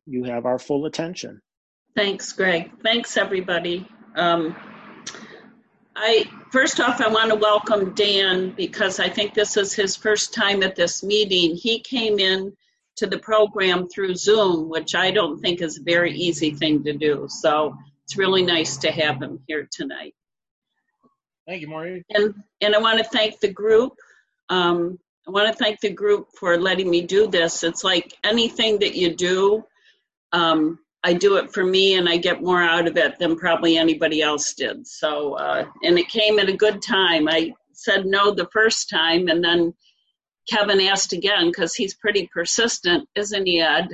you have our full attention. Thanks, Greg. Thanks, everybody. First off, I want to welcome Dan because I think this is his first time at this meeting. He came in to the program through Zoom, which I don't think is a very easy thing to do. So it's really nice to have him here tonight. Thank you, Maureen. And I want to thank the group. I want to thank the group for letting me do this. It's like anything that you do, I do it for me and I get more out of it than probably anybody else did. So, and it came at a good time. I said no the first time and then Kevin asked again because he's pretty persistent, isn't he, Ed?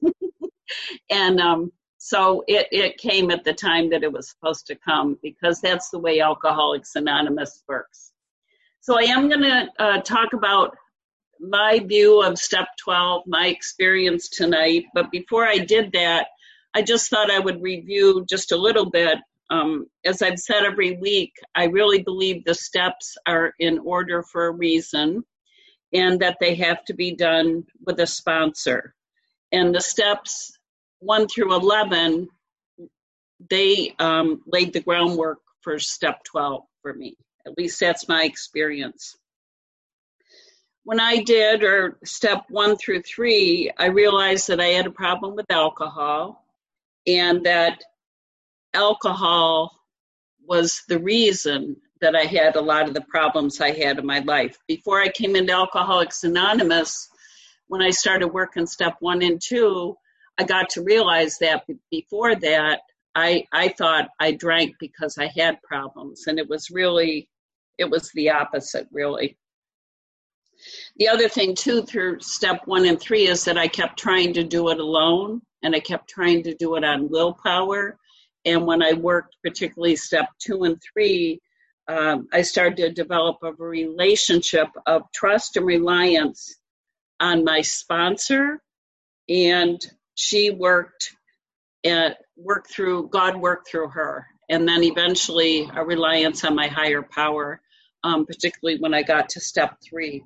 And so it came at the time that it was supposed to come because that's the way Alcoholics Anonymous works. So I am going to talk about my view of Step 12, my experience tonight. But before I did that, I just thought I would review just a little bit. As I've said every week, I really believe the steps are in order for a reason and that they have to be done with a sponsor. And the steps 1 through 11, they laid the groundwork for Step 12 for me. At least that's my experience. When I did, or Step 1 through 3, I realized that I had a problem with alcohol and that alcohol was the reason that I had a lot of the problems I had in my life. Before I came into Alcoholics Anonymous, when I started working Step 1 and 2, I got to realize that before that, I thought I drank because I had problems, and it was the opposite, really. The other thing, too, through Step 1 and 3 is that I kept trying to do it alone, and I kept trying to do it on willpower. And when I worked, particularly Step 2 and 3, I started to develop a relationship of trust and reliance on my sponsor, and she worked through her, and then eventually a reliance on my higher power, particularly when I got to Step 3.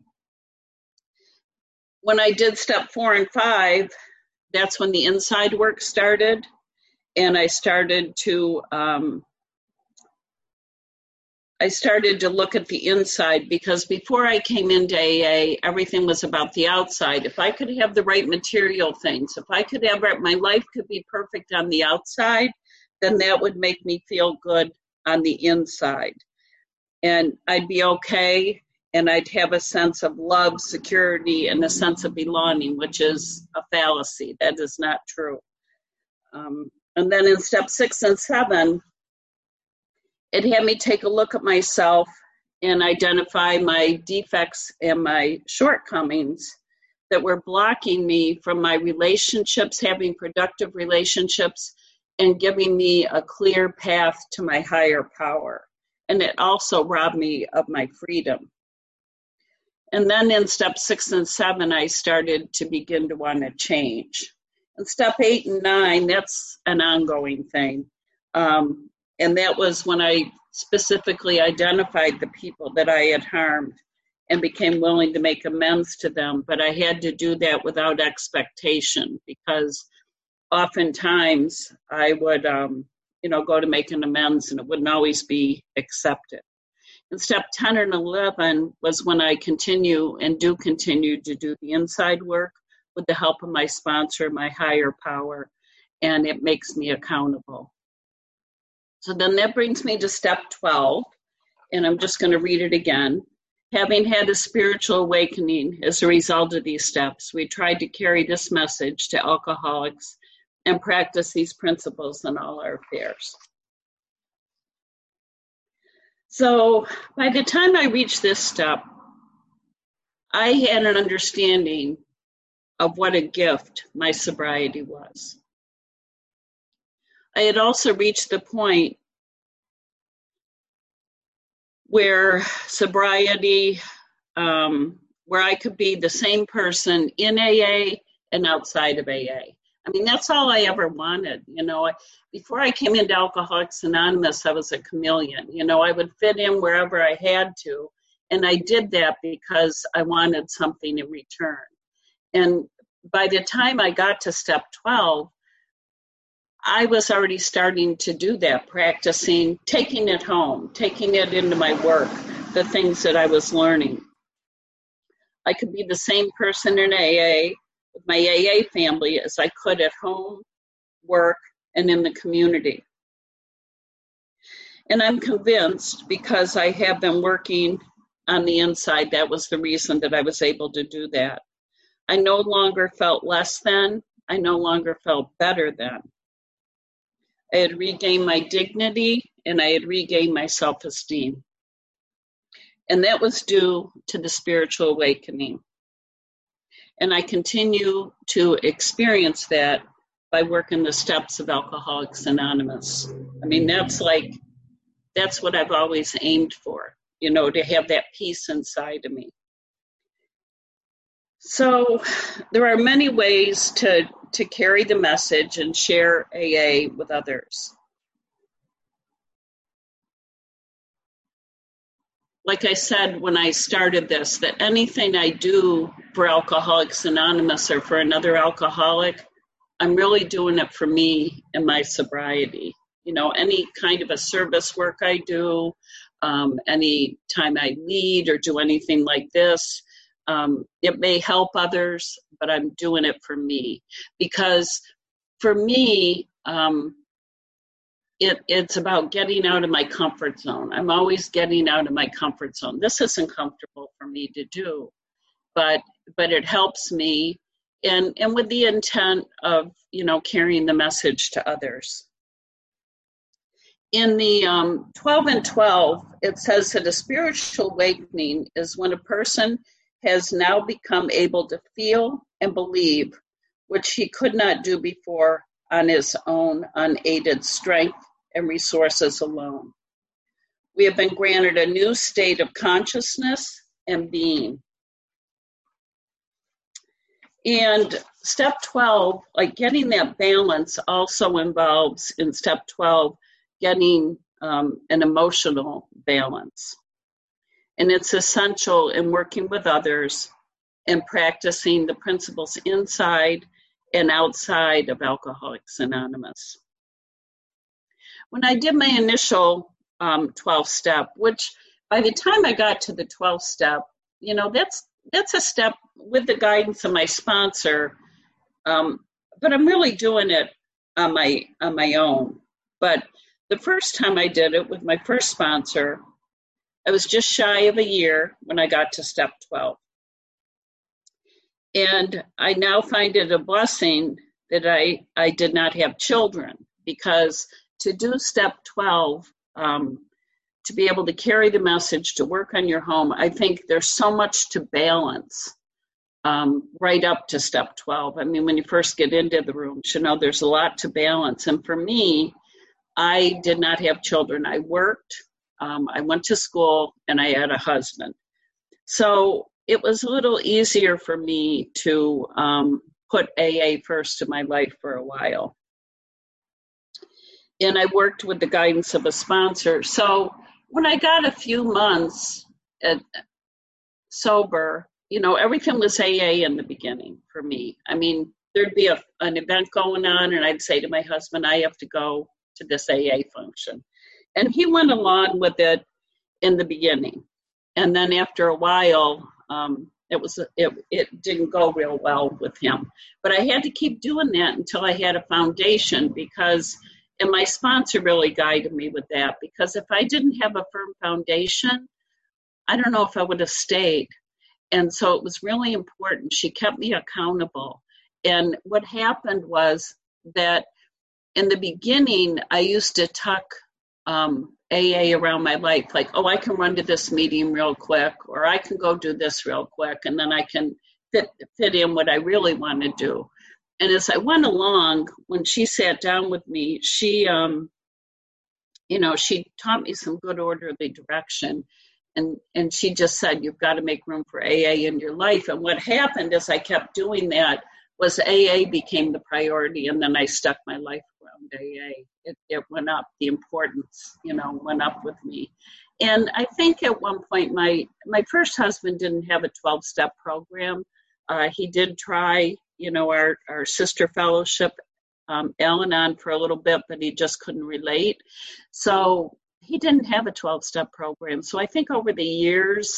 When I did Step 4 and 5, that's when the inside work started, and I started to look at the inside, because before I came into AA, everything was about the outside. If I could have the right material things, if I could have my life could be perfect on the outside, then that would make me feel good on the inside. And I'd be okay, and I'd have a sense of love, security, and a sense of belonging, which is a fallacy. That is not true. And then in Step 6 and 7, it had me take a look at myself and identify my defects and my shortcomings that were blocking me from my relationships, having productive relationships, and giving me a clear path to my higher power. And it also robbed me of my freedom. And then in Step 6 and 7, I started to begin to want to change. And Step 8 and 9, that's an ongoing thing. And that was when I specifically identified the people that I had harmed and became willing to make amends to them. But I had to do that without expectation, because oftentimes I would, go to make an amends and it wouldn't always be accepted. And Step 10 and 11 was when I continue to do the inside work with the help of my sponsor, my higher power, and it makes me accountable. So then that brings me to Step 12, and I'm just going to read it again. Having had a spiritual awakening as a result of these steps, we tried to carry this message to alcoholics and practice these principles in all our affairs. So by the time I reached this step, I had an understanding of what a gift my sobriety was. I had also reached the point where sobriety, where I could be the same person in AA and outside of AA. I mean, that's all I ever wanted. Before I came into Alcoholics Anonymous, I was a chameleon. I would fit in wherever I had to. And I did that because I wanted something in return. And by the time I got to step 12, I was already starting to do that, practicing, taking it home, taking it into my work, the things that I was learning. I could be the same person in AA with my AA family as I could at home, work, and in the community. And I'm convinced, because I have been working on the inside, that was the reason that I was able to do that. I no longer felt less than. I no longer felt better than. I had regained my dignity, and I had regained my self-esteem. And that was due to the spiritual awakening. And I continue to experience that by working the steps of Alcoholics Anonymous. I mean, that's what I've always aimed for, to have that peace inside of me. So there are many ways to carry the message and share AA with others. Like I said when I started this, that anything I do for Alcoholics Anonymous or for another alcoholic, I'm really doing it for me and my sobriety. Any kind of a service work I do, any time I lead or do anything like this, it may help others, but I'm doing it for me. Because for me, it's about getting out of my comfort zone. I'm always getting out of my comfort zone. This isn't comfortable for me to do, but it helps me, and with the intent of, carrying the message to others. In the 12 and 12, it says that a spiritual awakening is when a person has now become able to feel and believe, which he could not do before on his own unaided strength and resources alone. We have been granted a new state of consciousness and being. And step 12, like getting that balance, also involves in step 12 getting an emotional balance. And it's essential in working with others and practicing the principles inside and outside of Alcoholics Anonymous. When I did my initial 12 step, which by the time I got to the 12th step, that's a step with the guidance of my sponsor, but I'm really doing it on my own. But the first time I did it with my first sponsor, I was just shy of a year when I got to step 12. And I now find it a blessing that I did not have children, because to do step 12, to be able to carry the message, to work on your home, I think there's so much to balance right up to step 12. I mean, when you first get into the room, there's a lot to balance. And for me, I did not have children. I worked, I went to school, and I had a husband. So it was a little easier for me to put AA first in my life for a while. And I worked with the guidance of a sponsor. So when I got a few months sober, everything was AA in the beginning for me. I mean, there'd be an event going on, and I'd say to my husband, I have to go to this AA function. And he went along with it in the beginning. And then after a while, it didn't go real well with him. But I had to keep doing that until I had a foundation, and my sponsor really guided me with that, because if I didn't have a firm foundation, I don't know if I would have stayed. And so it was really important. She kept me accountable. And what happened was that in the beginning, I used to tuck AA around my life, like, oh, I can run to this meeting real quick, or I can go do this real quick, and then I can fit in what I really want to do. And as I went along, when she sat down with me, she taught me some good orderly direction. And she just said, you've got to make room for AA in your life. And what happened as I kept doing that was AA became the priority, and then I stuck my life around AA. It went up, the importance, went up with me. And I think at one point, my first husband didn't have a 12-step program. He did try our sister fellowship, Al-Anon for a little bit, but he just couldn't relate. So he didn't have a 12-step program. So I think over the years,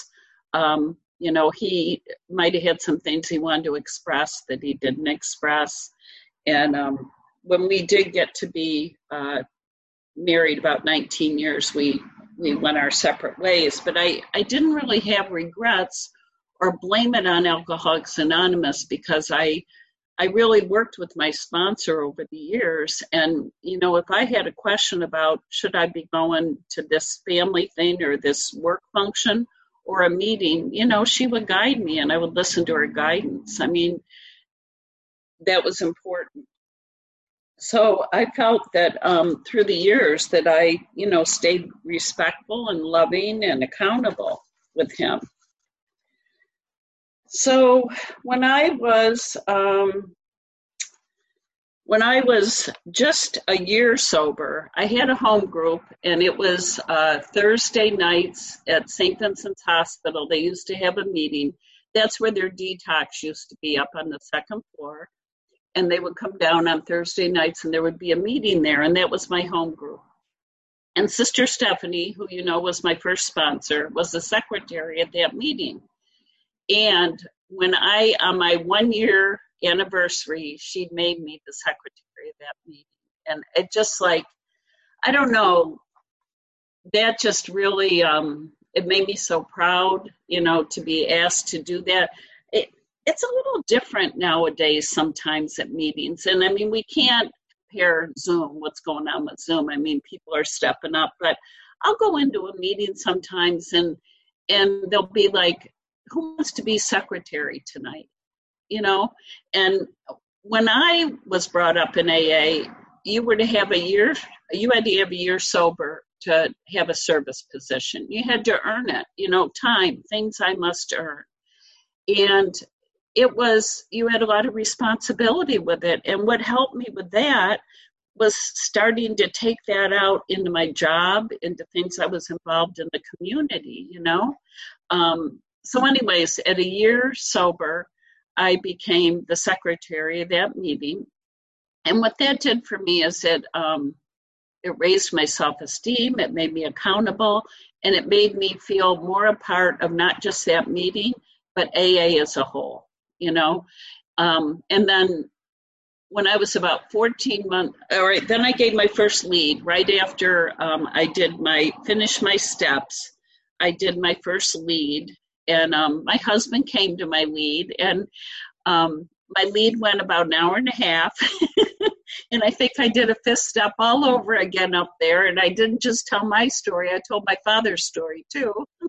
he might have had some things he wanted to express that he didn't express. And when we did get to be married about 19 years, we went our separate ways. But I didn't really have regrets or blame it on Alcoholics Anonymous, because I really worked with my sponsor over the years. And, if I had a question about should I be going to this family thing or this work function or a meeting, she would guide me and I would listen to her guidance. I mean, that was important. So I felt that through the years that I, stayed respectful and loving and accountable with him. So when I was just a year sober, I had a home group, and it was Thursday nights at St. Vincent's Hospital. They used to have a meeting. That's where their detox used to be, up on the second floor. And they would come down on Thursday nights, and there would be a meeting there, and that was my home group. And Sister Stephanie, who was my first sponsor, was the secretary at that meeting. And when on my 1-year anniversary, she made me the secretary of that meeting. And it just I don't know, that just really, it made me so proud, to be asked to do that. It's a little different nowadays sometimes at meetings. And I mean, we can't compare Zoom, what's going on with Zoom. I mean, people are stepping up, but I'll go into a meeting sometimes and they'll be like, who wants to be secretary tonight? And when I was brought up in AA, you had to have a year sober to have a service position. You had to earn it, time, things I must earn. And you had a lot of responsibility with it. And what helped me with that was starting to take that out into my job, into things I was involved in the community, So anyways, at a year sober, I became the secretary of that meeting. And what that did for me is it raised my self-esteem, it made me accountable, and it made me feel more a part of not just that meeting, but AA as a whole, And then when I was about 14 months, then I gave my first lead right after I finished my steps. I did my first lead. And my husband came to my lead, and my lead went about an hour and a half. And I think I did a fifth step all over again up there. And I didn't just tell my story, I told my father's story too.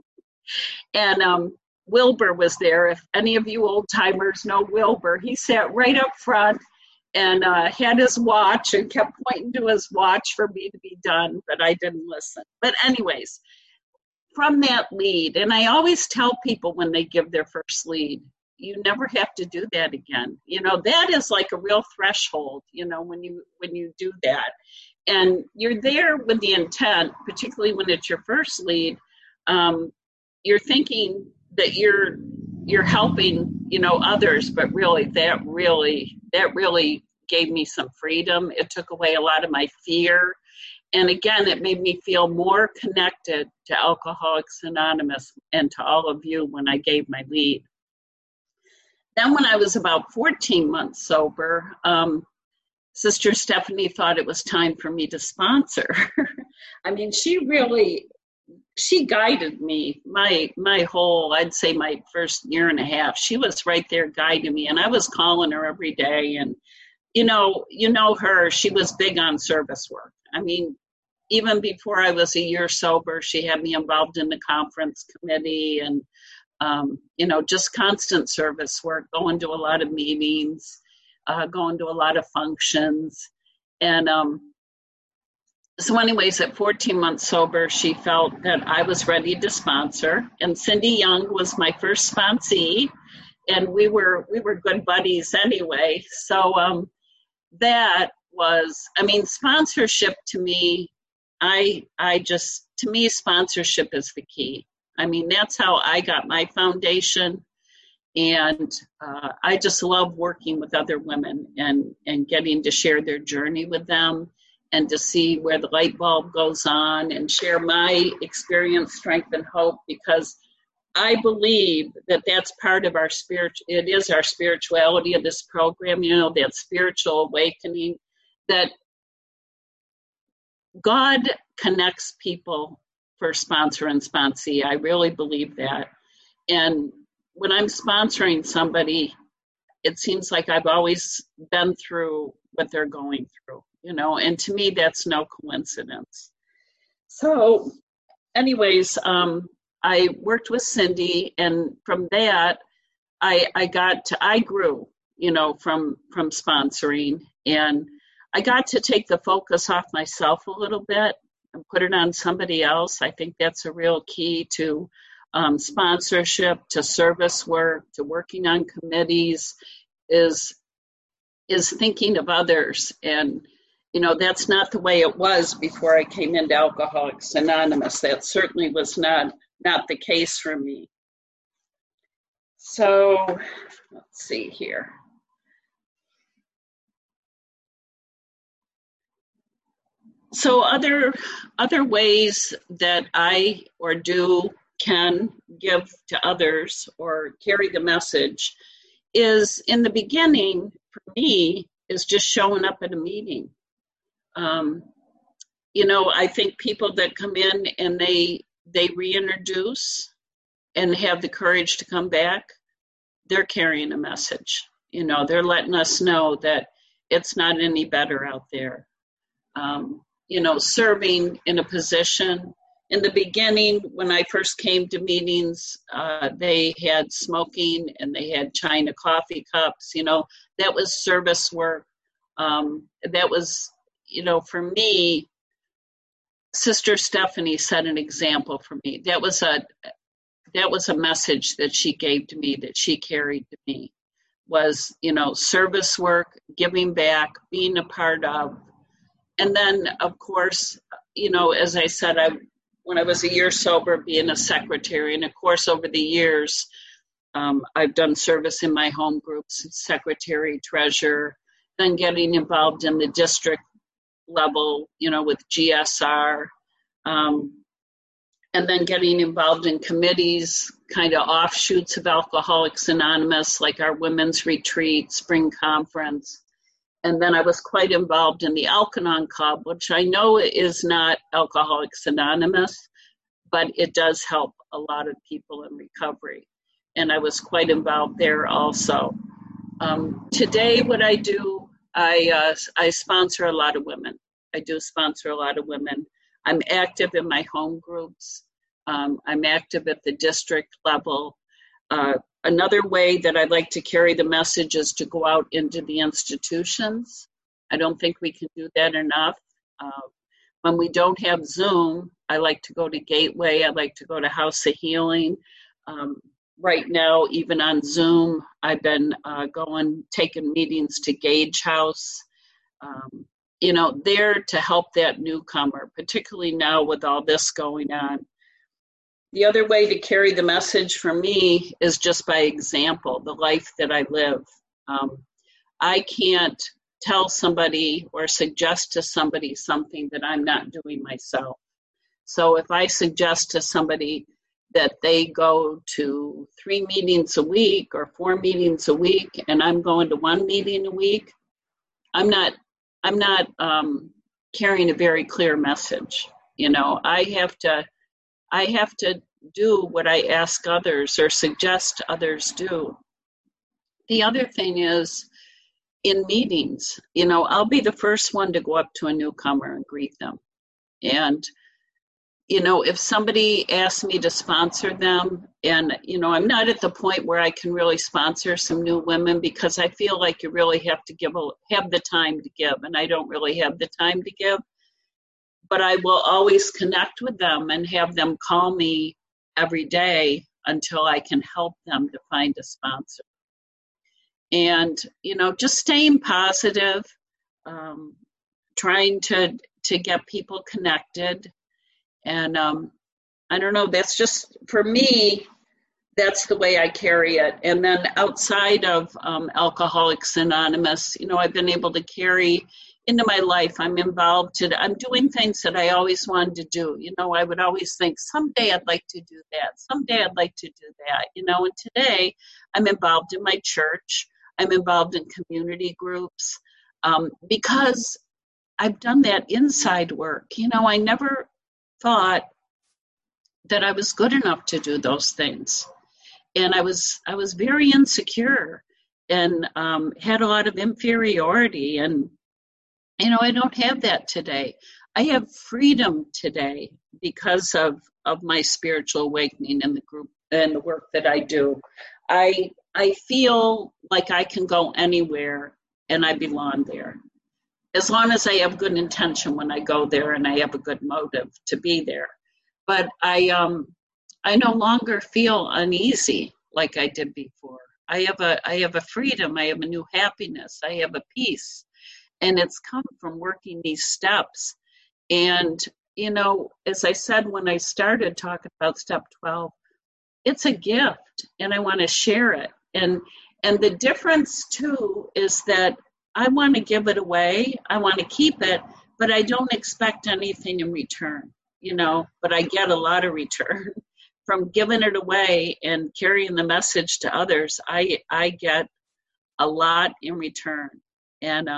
And Wilbur was there. If any of you old timers know Wilbur, he sat right up front and had his watch and kept pointing to his watch for me to be done, but I didn't listen. But anyways, from that lead, and I always tell people when they give their first lead, you never have to do that again. That is like a real threshold, when you do that. And you're there with the intent, particularly when it's your first lead, you're thinking that you're helping, others, but that really gave me some freedom. It took away a lot of my fear. And again, it made me feel more connected to Alcoholics Anonymous and to all of you when I gave my lead. Then when I was about 14 months sober, Sister Stephanie thought it was time for me to sponsor. I mean, she guided me my whole, I'd say my first year and a half. She was right there guiding me, and I was calling her every day. And, her, she was big on service work. I mean, even before I was a year sober, she had me involved in the conference committee and, just constant service work, going to a lot of meetings, going to a lot of functions. And so anyways, at 14 months sober, she felt that I was ready to sponsor. And Cindy Young was my first sponsee, and we were good buddies anyway. So that was, sponsorship to me, to me, sponsorship is the key. I mean, that's how I got my foundation. And I just love working with other women and getting to share their journey with them and to see where the light bulb goes on and share my experience, strength, and hope, because I believe that that's part of our it is our spirituality of this program, that spiritual awakening, that God connects people for sponsor and sponsee. I really believe that. And when I'm sponsoring somebody, it seems like I've always been through what they're going through, and to me, that's no coincidence. So anyways, I worked with Cindy, and from that, I grew, from sponsoring, and I got to take the focus off myself a little bit and put it on somebody else. I think that's a real key to sponsorship, to service work, to working on committees, is thinking of others. And, that's not the way it was before I came into Alcoholics Anonymous. That certainly was not the case for me. So let's see here. So other ways that I can give to others or carry the message is, in the beginning, for me, is just showing up at a meeting. I think people that come in and they reintroduce and have the courage to come back, they're carrying a message. They're letting us know that it's not any better out there. Serving in a position. In the beginning, when I first came to meetings, they had smoking and they had China coffee cups. That was service work. That was, for me, Sister Stephanie set an example for me. That was a message that she gave to me, that she carried to me, was, service work, giving back, being a part of. And then, of course, as I said, when I was a year sober, being a secretary, and of course, over the years, I've done service in my home groups, secretary, treasurer, then getting involved in the district level, with GSR, and then getting involved in committees, kind of offshoots of Alcoholics Anonymous, like our women's retreat, spring conference. And then I was quite involved in the Al-Anon Club, which I know is not Alcoholics Anonymous, but it does help a lot of people in recovery. And I was quite involved there also. Today, what I do, I sponsor a lot of women. I do sponsor a lot of women. I'm active in my home groups. I'm active at the district level. Another way that I like to carry the message is to go out into the institutions. I don't think we can do that enough. When we don't have Zoom, I like to go to Gateway. I like to go to House of Healing. Right now, even on Zoom, I've been taking meetings to Gage House, there to help that newcomer, particularly now with all this going on. The other way to carry the message for me is just by example, the life that I live. I can't tell somebody or suggest to somebody something that I'm not doing myself. So if I suggest to somebody that they go to 3 meetings a week or 4 meetings a week, and I'm going to 1 meeting a week, I'm not carrying a very clear message. I have to do what I ask others or suggest others do. The other thing is, in meetings, I'll be the first one to go up to a newcomer and greet them. And, if somebody asks me to sponsor them, and, I'm not at the point where I can really sponsor some new women, because I feel like you really have to have the time to give, and I don't really have the time to give. But I will always connect with them and have them call me every day until I can help them to find a sponsor. And, just staying positive, trying to get people connected. And I don't know, that's just, for me, that's the way I carry it. And then outside of Alcoholics Anonymous, I've been able to carry into my life. I'm involved I'm doing things that I always wanted to do. I would always think someday I'd like to do that. Someday I'd like to do that. And today I'm involved in my church. I'm involved in community groups because I've done that inside work. I never thought that I was good enough to do those things. And I was very insecure and had a lot of inferiority. And, I don't have that today. I have freedom today because of my spiritual awakening and the group and the work that I do. I feel like I can go anywhere and I belong there. As long as I have good intention when I go there and I have a good motive to be there. But I no longer feel uneasy like I did before. I have a freedom. I have a new happiness. I have a peace. And it's come from working these steps. And, as I said when I started talking about step 12, it's a gift and I want to share it. And the difference too is that I want to give it away. I want to keep it, but I don't expect anything in return, but I get a lot of return from giving it away and carrying the message to others. I get a lot in return. And,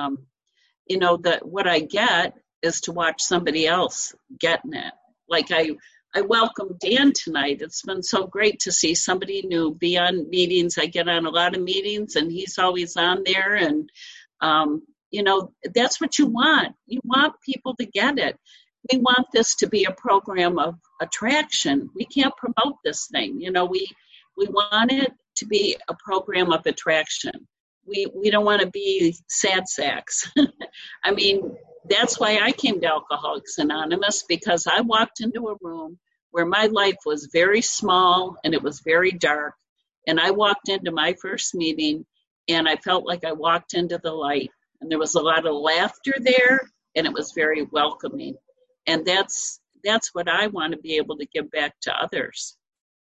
what I get is to watch somebody else getting it. Like I welcome Dan tonight. It's been so great to see somebody new be on meetings. I get on a lot of meetings and he's always on there. And, that's what you want. You want people to get it. We want this to be a program of attraction. We can't promote this thing. We want it to be a program of attraction. We don't want to be sad sacks. I mean, that's why I came to Alcoholics Anonymous, because I walked into a room where my life was very small and it was very dark. And I walked into my first meeting and I felt like I walked into the light. And there was a lot of laughter there and it was very welcoming. And that's what I want to be able to give back to others.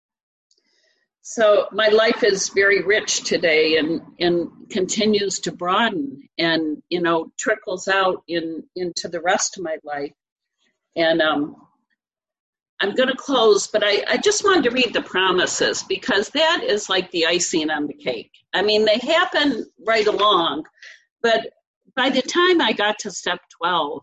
So my life is very rich today and continues to broaden and, trickles out into the rest of my life. And I'm going to close, but I just wanted to read the promises because that is like the icing on the cake. I mean, they happen right along, but by the time I got to step 12,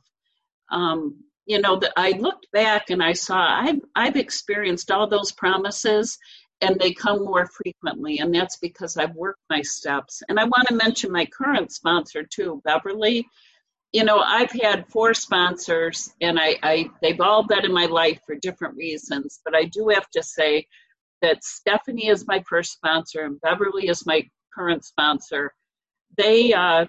I looked back and I saw I've experienced all those promises and they come more frequently. And that's because I've worked my steps. And I want to mention my current sponsor too, Beverly. I've had 4 sponsors and they've all been in my life for different reasons. But I do have to say that Stephanie is my first sponsor and Beverly is my current sponsor. They're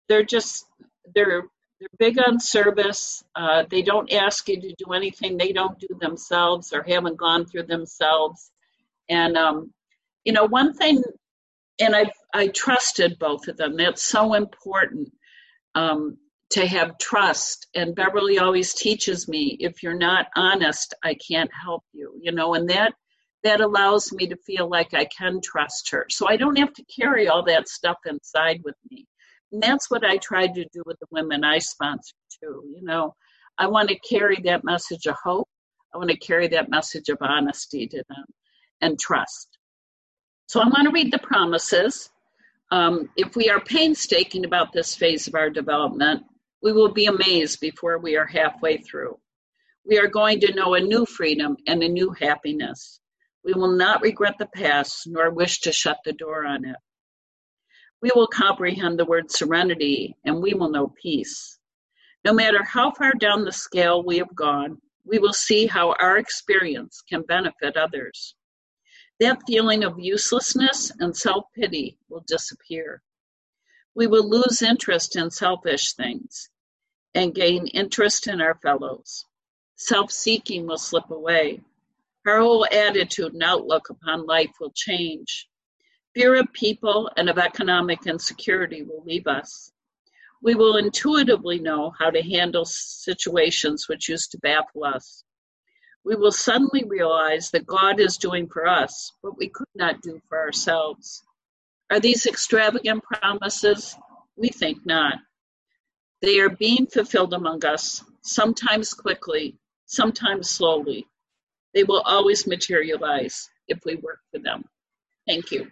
big on service. They don't ask you to do anything they don't do themselves or haven't gone through themselves. And, one thing, and I trusted both of them. That's so important to have trust. And Beverly always teaches me, if you're not honest, I can't help you, and that allows me to feel like I can trust her. So I don't have to carry all that stuff inside with me. And that's what I tried to do with the women I sponsor too. I want to carry that message of hope. I want to carry that message of honesty to them and trust. So I want to read the promises. If we are painstaking about this phase of our development, we will be amazed before we are halfway through. We are going to know a new freedom and a new happiness. We will not regret the past nor wish to shut the door on it. We will comprehend the word serenity and we will know peace. No matter how far down the scale we have gone, we will see how our experience can benefit others. That feeling of uselessness and self-pity will disappear. We will lose interest in selfish things and gain interest in our fellows. Self-seeking will slip away. Our whole attitude and outlook upon life will change. Fear of people and of economic insecurity will leave us. We will intuitively know how to handle situations which used to baffle us. We will suddenly realize that God is doing for us what we could not do for ourselves. Are these extravagant promises? We think not. They are being fulfilled among us, sometimes quickly, sometimes slowly. They will always materialize if we work for them. Thank you.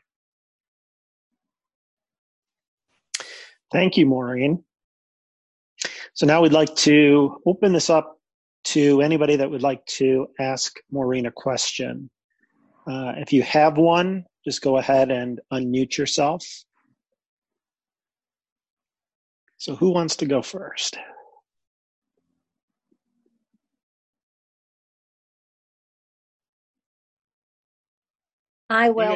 Thank you, Maureen. So now we'd like to open this up to anybody that would like to ask Maureen a question. If you have one, just go ahead and unmute yourself. So who wants to go first? I will.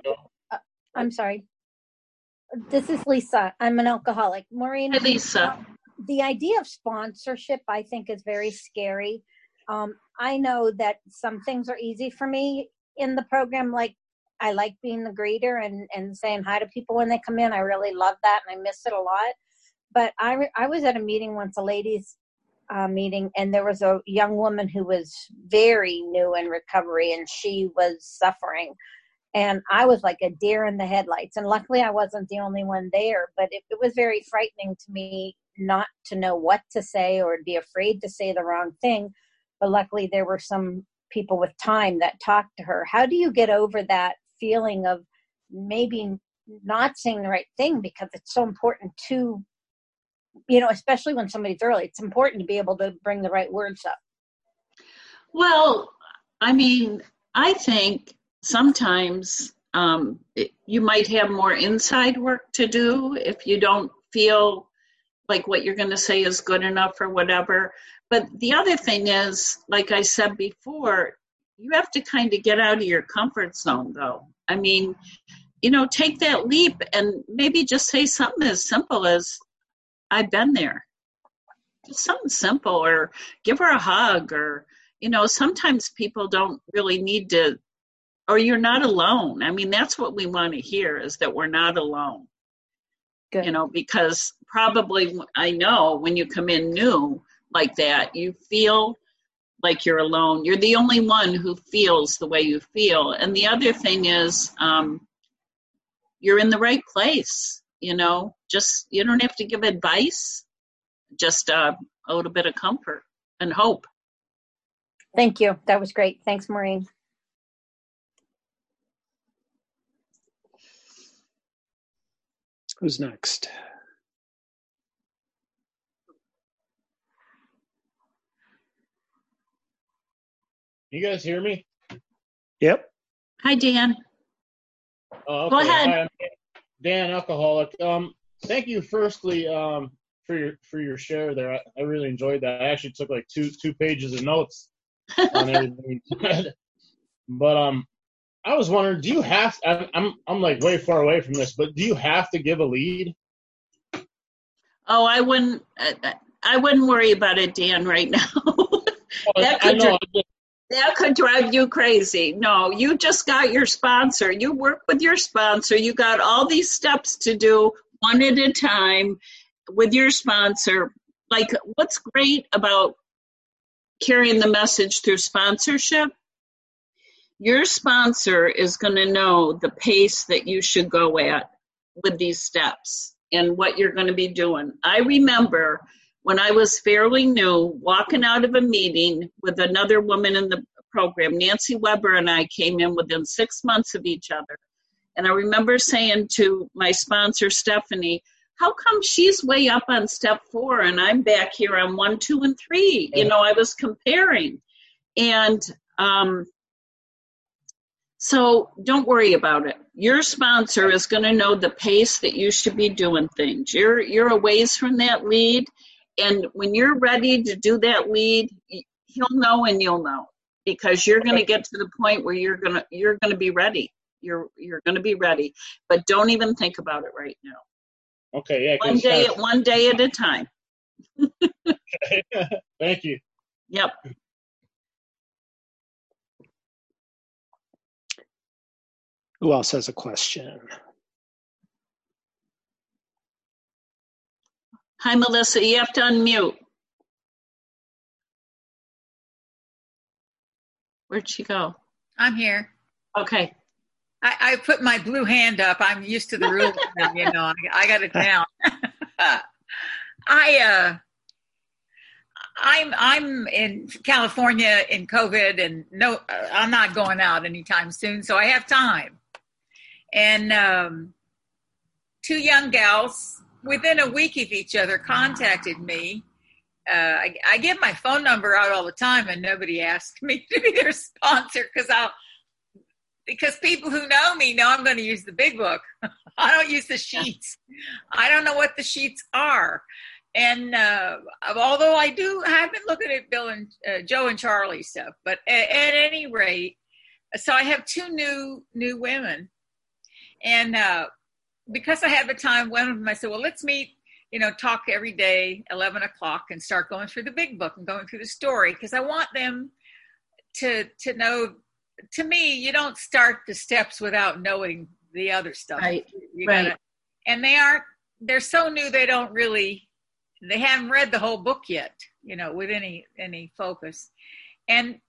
I'm sorry. This is Lisa. I'm an alcoholic. Maureen. Hi, Lisa. The idea of sponsorship, I think, is very scary. I know that some things are easy for me in the program. Like, I like being the greeter and saying hi to people when they come in. I really love that, and I miss it a lot. But I was at a meeting once, a ladies' meeting, and there was a young woman who was very new in recovery, and she was suffering. And I was like a deer in the headlights. And luckily I wasn't the only one there, but it was very frightening to me not to know what to say or be afraid to say the wrong thing. But luckily there were some people with time that talked to her. How do you get over that feeling of maybe not saying the right thing? Because it's so important to, especially when somebody's early, it's important to be able to bring the right words up. Well, I think sometimes you might have more inside work to do if you don't feel like what you're going to say is good enough or whatever. But the other thing is, like I said before, you have to kind of get out of your comfort zone, though. Take that leap and maybe just say something as simple as, I've been there. Just something simple, or give her a hug, or, sometimes people don't really need to, or you're not alone. That's what we want to hear, is that we're not alone. Good. Because probably, I know when you come in new like that, you feel like you're alone. You're the only one who feels the way you feel. And the other thing is, you're in the right place, just, you don't have to give advice, just a little bit of comfort and hope. Thank you. That was great. Thanks, Maureen. Who's next? You guys hear me? Yep. Hi, Dan. Okay. Go ahead. Hi, I'm Dan, alcoholic. Thank you, firstly, for your share there. I really enjoyed that. I actually took like two pages of notes on everything you said. But I was wondering, do you have? I'm like way far away from this, but do you have to give a lead? Oh, I wouldn't worry about it, Dan, right now. That could drive you crazy. No, you just got your sponsor. You work with your sponsor. You got all these steps to do one at a time with your sponsor. Like, what's great about carrying the message through sponsorship? Your sponsor is going to know the pace that you should go at with these steps and what you're going to be doing. I remember when I was fairly new, walking out of a meeting with another woman in the program, Nancy Weber and I came in within 6 months of each other. And I remember saying to my sponsor, Stephanie, how come she's way up on step 4 and I'm back here on 1, 2, and 3? I was comparing. And so don't worry about it. Your sponsor is going to know the pace that you should be doing things. You're a ways from that lead. And when you're ready to do that lead, he'll know and you'll know, because you're going to get to the point where you're going to be ready. You're going to be ready, but don't even think about it right now. Okay. Yeah. One day at a time. Thank you. Yep. Who else has a question? Hi, Melissa. You have to unmute. Where'd she go? I'm here. Okay. I put my blue hand up. I'm used to the rules now, you know. I got it down. I'm in California in COVID, and no, I'm not going out anytime soon, so I have time. And 2 young gals within a week of each other contacted me. I give my phone number out all the time, and nobody asked me to be their sponsor because people who know me know I'm going to use the big book. I don't use the sheets. I don't know what the sheets are. And although I have been looking at Bill and Joe and Charlie stuff, but at any rate, so I have 2 new women. And because I have the time, one of them, I said, well, let's meet, you know, talk every day, 11 o'clock, and start going through the big book and going through the story. Because I want them to know, to me, you don't start the steps without knowing the other stuff. Right. Gotta, and they're so new, they haven't read the whole book yet, you know, with any focus. And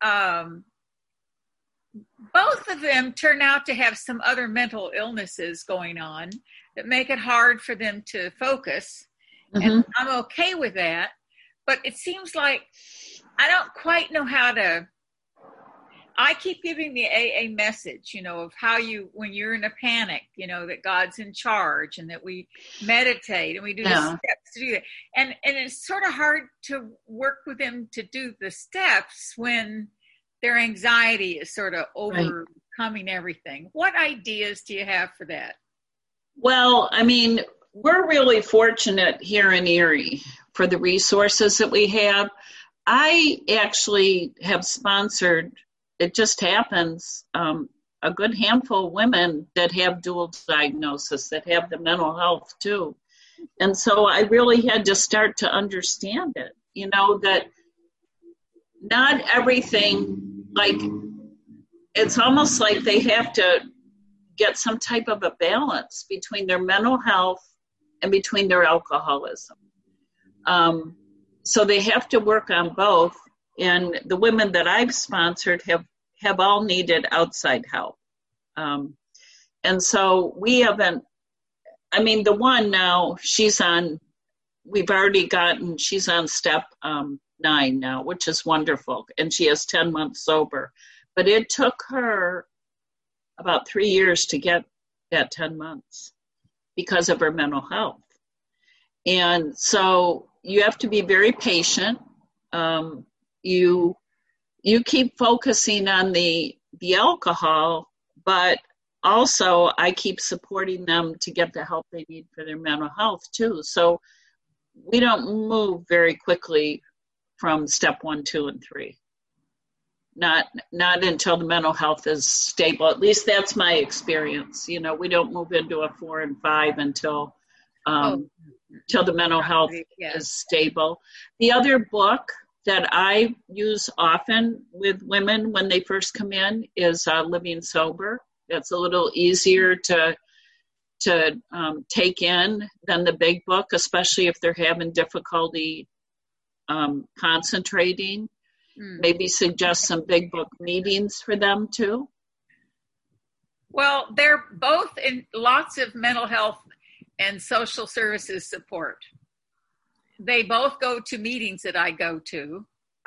both of them turn out to have some other mental illnesses going on that make it hard for them to focus. Mm-hmm. And I'm okay with that. But it seems like I don't quite know how to. I keep giving the AA message, you know, of how when you're in a panic, you know, that God's in charge and that we meditate and we do the steps to do that. And it's sort of hard to work with them to do the steps when their anxiety is sort of overcoming everything. What ideas do you have for that? Well, I mean, we're really fortunate here in Erie for the resources that we have. I actually have sponsored, it just happens, a good handful of women that have dual diagnosis, that have the mental health too. And so I really had to start to understand it, you know, that not everything, like, it's almost like they have to get some type of a balance between their mental health and between their alcoholism. So they have to work on both. And the women that I've sponsored have all needed outside help. And so we haven't, I mean, the one now, she's on step 9 now, which is wonderful. And she has 10 months sober. But it took her about 3 years to get that 10 months because of her mental health. And so you have to be very patient. You keep focusing on the alcohol, but also I keep supporting them to get the help they need for their mental health too. So we don't move very quickly from step 1, 2, and 3. Not until the mental health is stable. At least that's my experience. You know, we don't move into a 4 and 5 until the mental health is stable. The other book that I use often with women when they first come in is Living Sober. That's a little easier to take in than the big book, especially if they're having difficulty concentrating. Maybe suggest some big book meetings for them too. Well, they're both in lots of mental health and social services support. They both go to meetings that I go to.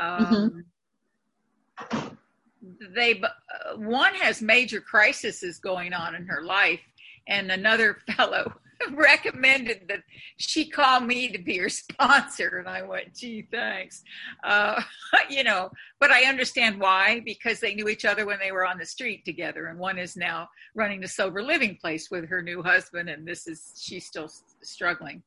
One has major crises going on in her life, and another fellow recommended that she call me to be her sponsor, and I went, gee, thanks. You know, but I understand why, because they knew each other when they were on the street together, and one is now running the sober living place with her new husband, and she's still struggling.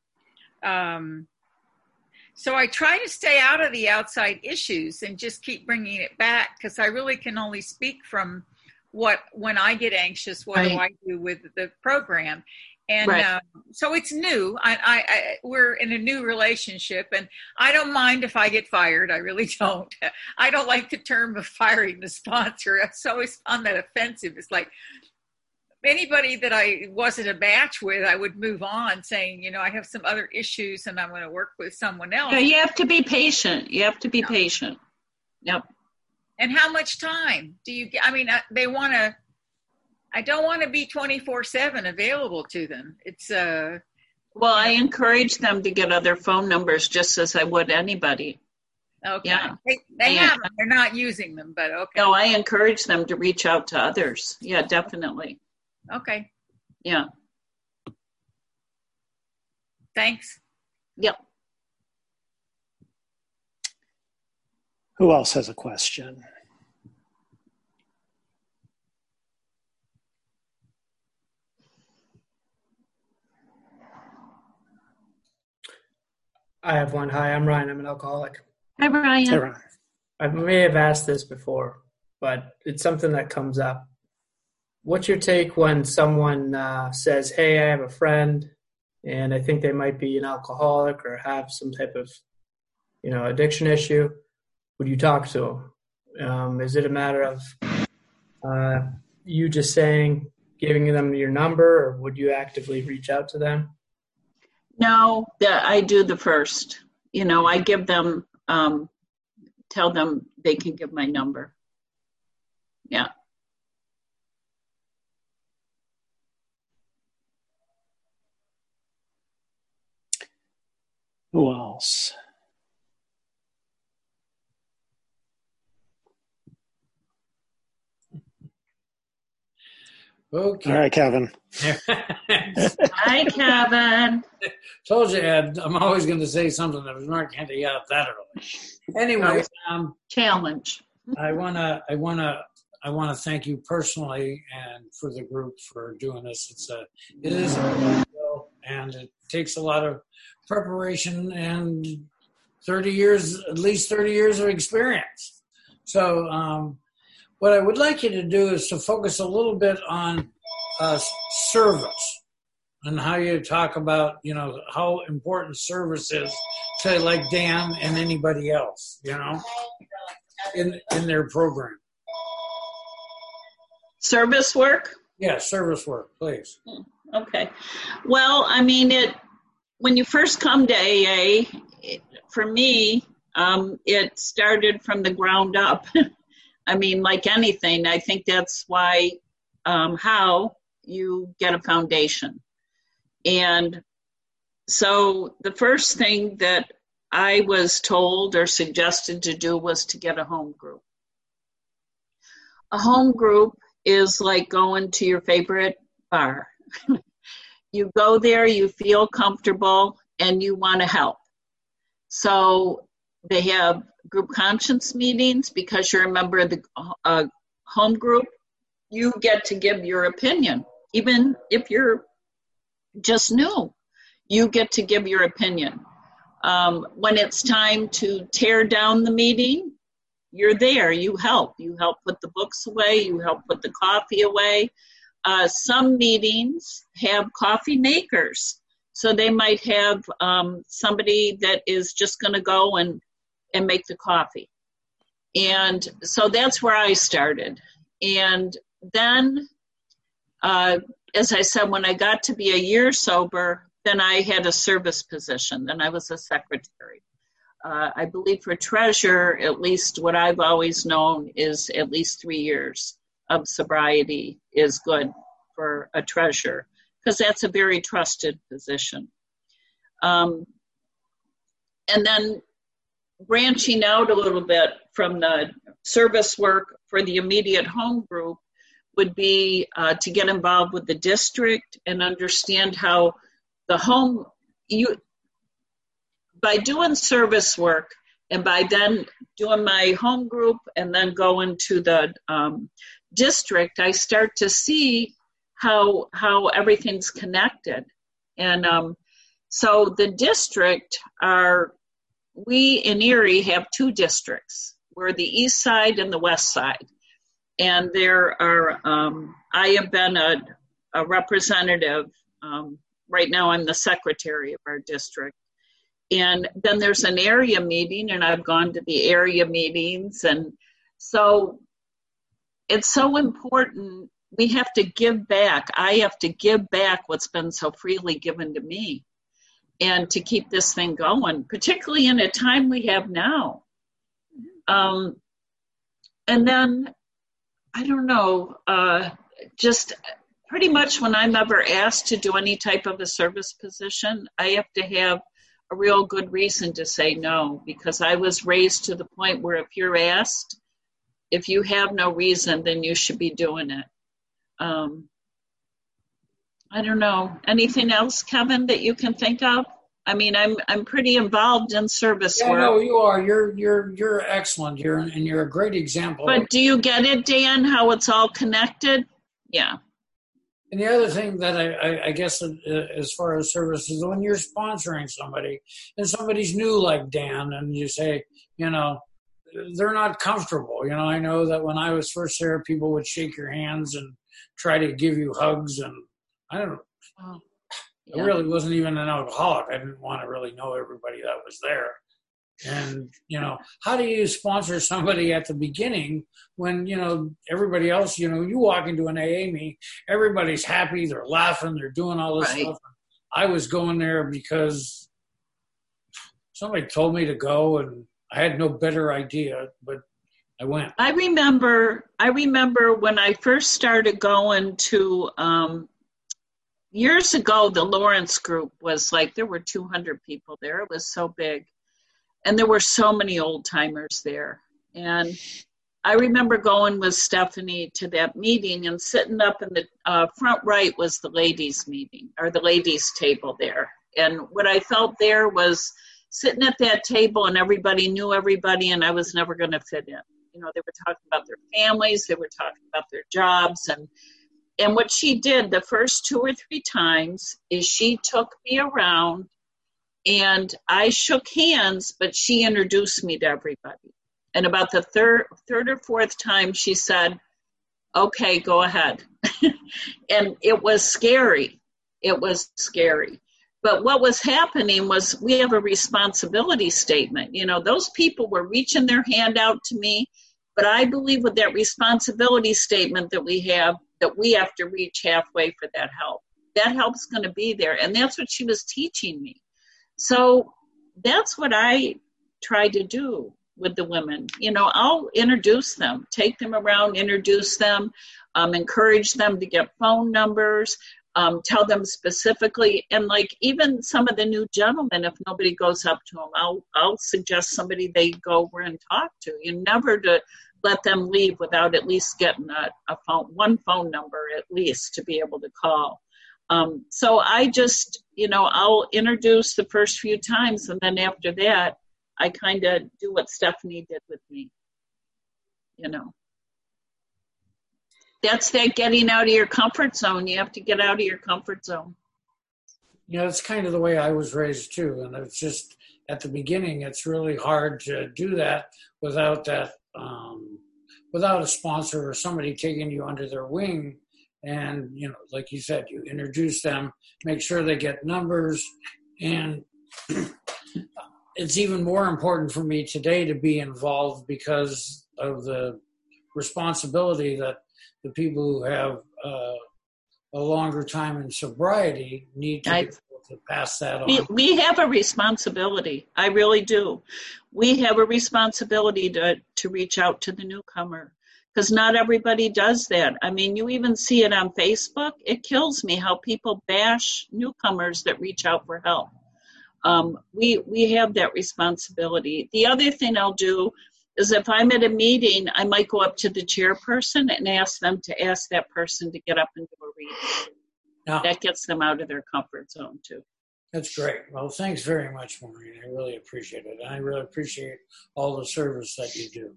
So I try to stay out of the outside issues and just keep bringing it back, because I really can only speak from when I get anxious, what do I do with the program? And so it's new. We're in a new relationship, and I don't mind if I get fired. I really don't. I don't like the term of firing the sponsor. It's always found that offensive. It's like anybody that I wasn't a match with, I would move on saying, you know, I have some other issues and I'm going to work with someone else. Yeah, you have to be patient. You have to be patient. Yep. And how much time do you get? I mean, they want to, I don't want to be 24/7 available to them. It's, well, I encourage them to get other phone numbers just as I would anybody. okay. Yeah. They have them. They're not using them, but okay. No, I encourage them to reach out to others. Yeah, definitely. Okay. Yeah. Thanks. Yep. Who else has a question? I have one. Hi, I'm Ryan. I'm an alcoholic. Hi, Brian. Hey, Ron. I may have asked this before, but it's something that comes up. What's your take when someone says, hey, I have a friend and I think they might be an alcoholic or have some type of, addiction issue? Would you talk to them? Is it a matter of you just saying, giving them your number, or would you actively reach out to them? No, I do the first. I give them, tell them they can give my number. Yeah. Who else? Okay. All right, Kevin. Hi, Kevin. Told you, Ed, I'm always going to say something that was not going to get out that early. Anyway, Challenge. I want to thank you personally and for the group for doing this. It is a big deal, and it takes a lot of preparation and at least 30 years of experience. So, what I would like you to do is to focus a little bit on service and how you talk about, how important service is to like Dan and anybody else, in their program. Service work? Yeah, service work, please. Okay. Well, I mean, when you first come to AA, for me, it started from the ground up. I mean, like anything, I think that's why, how you get a foundation. And so the first thing that I was told or suggested to do was to get a home group. A home group is like going to your favorite bar. You go there, you feel comfortable, and you want to help. So they have group conscience meetings because you're a member of the home group. You get to give your opinion. Even if you're just new, you get to give your opinion. When it's time to tear down the meeting, you're there. You help. You help put the books away. You help put the coffee away. Some meetings have coffee makers. So they might have somebody that is just going to go and make the coffee. And so that's where I started. And then, as I said, when I got to be a year sober, then I had a service position. Then I was a secretary. I believe for treasurer, at least what I've always known is at least 3 years of sobriety is good for a treasurer, because that's a very trusted position. And then branching out a little bit from the service work for the immediate home group would be to get involved with the district and understand how the home, by doing service work and by then doing my home group and then going to the district, I start to see how everything's connected. And so the district we in Erie have 2 districts. We're the east side and the west side. And there are, I have been a representative. Right now I'm the secretary of our district. And then there's an area meeting, and I've gone to the area meetings. And so it's so important. We have to give back. I have to give back what's been so freely given to me, and to keep this thing going, particularly in a time we have now. And then, I don't know, just pretty much when I'm ever asked to do any type of a service position, I have to have a real good reason to say no, because I was raised to the point where if you're asked, if you have no reason, then you should be doing it. I don't know. Anything else, Kevin, that you can think of? I mean, I'm pretty involved in service work. No, you are. You're excellent. You're a great example. But do you get it, Dan? How it's all connected? Yeah. And the other thing that I guess as far as service is when you're sponsoring somebody and somebody's new like Dan, and you say, they're not comfortable. I know that when I was first there, people would shake your hands and try to give you hugs, and I don't know. Oh. I really wasn't even an alcoholic. I didn't want to really know everybody that was there. And, how do you sponsor somebody at the beginning when, everybody else, you walk into an AA meeting, everybody's happy, they're laughing, they're doing all this stuff. I was going there because somebody told me to go and I had no better idea, but I went. I remember when I first started going to, years ago, the Lawrence group was like, there were 200 people there. It was so big. And there were so many old timers there. And I remember going with Stephanie to that meeting and sitting up in the front right was the ladies' meeting or the ladies' table there. And what I felt there was sitting at that table and everybody knew everybody and I was never going to fit in. They were talking about their families. They were talking about their jobs. And what she did the first 2 or 3 times is she took me around and I shook hands, but she introduced me to everybody. And about the third or fourth time, she said, okay, go ahead. And it was scary. It was scary. But what was happening was we have a responsibility statement. Those people were reaching their hand out to me, but I believe with that responsibility statement that we have to reach halfway for that help. That help's going to be there. And that's what she was teaching me. So that's what I try to do with the women. I'll introduce them, take them around, introduce them, encourage them to get phone numbers, tell them specifically. And like even some of the new gentlemen, if nobody goes up to them, I'll suggest somebody they go over and talk to. Never to let them leave without at least getting one phone number at least to be able to call. So I just, I'll introduce the first few times, and then after that, I kind of do what Stephanie did with me. That's that getting out of your comfort zone. You have to get out of your comfort zone. It's kind of the way I was raised too. And it's just at the beginning, it's really hard to do that without a sponsor or somebody taking you under their wing. And, like you said, you introduce them, make sure they get numbers. And it's even more important for me today to be involved because of the responsibility that the people who have a longer time in sobriety need to be able to pass that on. We have a responsibility. I really do. We have a responsibility to reach out to the newcomer. Because not everybody does that. I mean, you even see it on Facebook. It kills me how people bash newcomers that reach out for help. We have that responsibility. The other thing I'll do is if I'm at a meeting, I might go up to the chairperson and ask them to ask that person to get up and do a reading. Yeah. That gets them out of their comfort zone, too. That's great. Well, thanks very much, Maureen. I really appreciate it. And I really appreciate all the service that you do.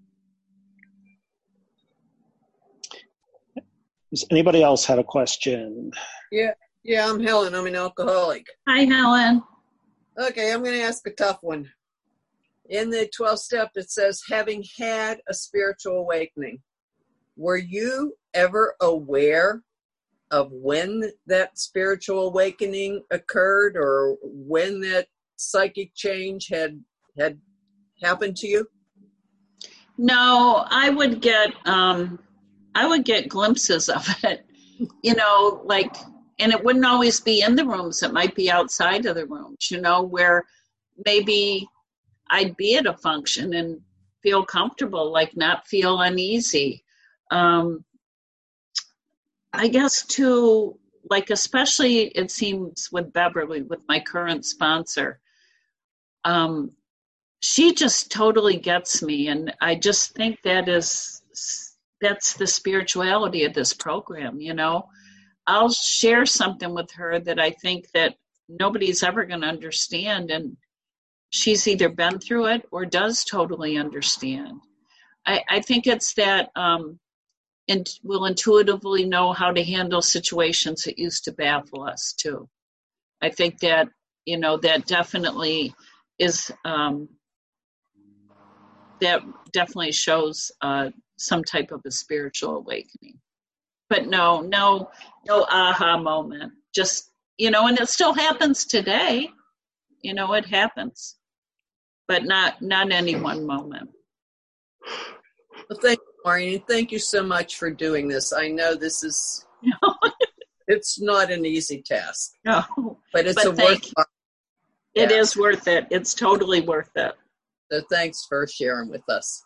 Does anybody else have a question? Yeah, I'm Helen. I'm an alcoholic. Hi, Helen. Okay, I'm going to ask a tough one. In the 12th step, it says, having had a spiritual awakening. Were you ever aware of when that spiritual awakening occurred or when that psychic change had happened to you? No, I would get glimpses of it, and it wouldn't always be in the rooms. It might be outside of the rooms, where maybe I'd be at a function and feel comfortable, like not feel uneasy. I guess too, like especially it seems with Beverly, with my current sponsor, she just totally gets me. And I just think that's the spirituality of this program, you know. I'll share something with her that I think that nobody's ever going to understand. And she's either been through it or does totally understand. I think it's that and will intuitively know how to handle situations that used to baffle us too. I think that, you know, that definitely is, that definitely shows some type of a spiritual awakening. But no aha moment. Just, you know, and it still happens today. You know, it happens. But not any one moment. Well, thank you, Maureen. Thank you so much for doing this. I know this is, it's not an easy task. No. But it's worthwhile. It is worth it. It's totally worth it. So thanks for sharing with us.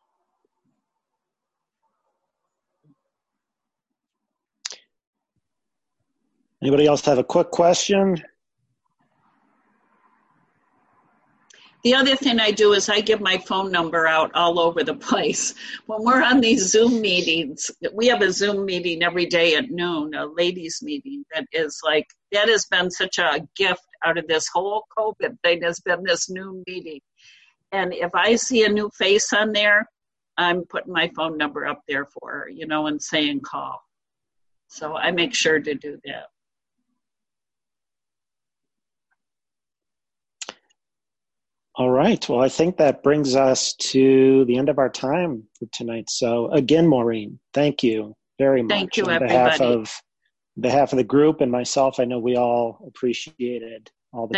Anybody else have a quick question? The other thing I do is I give my phone number out all over the place. When we're on these Zoom meetings, we have a Zoom meeting every day at noon, a ladies meeting that is like, that has been such a gift out of this whole COVID thing, has been this noon meeting. And if I see a new face on there, I'm putting my phone number up there for her, you know, and saying call. So I make sure to do that. All right. Well, I think that brings us to the end of our time for tonight. So again, Maureen, thank you very much. Thank you, on everybody. behalf of the group and myself, I know we all appreciated all the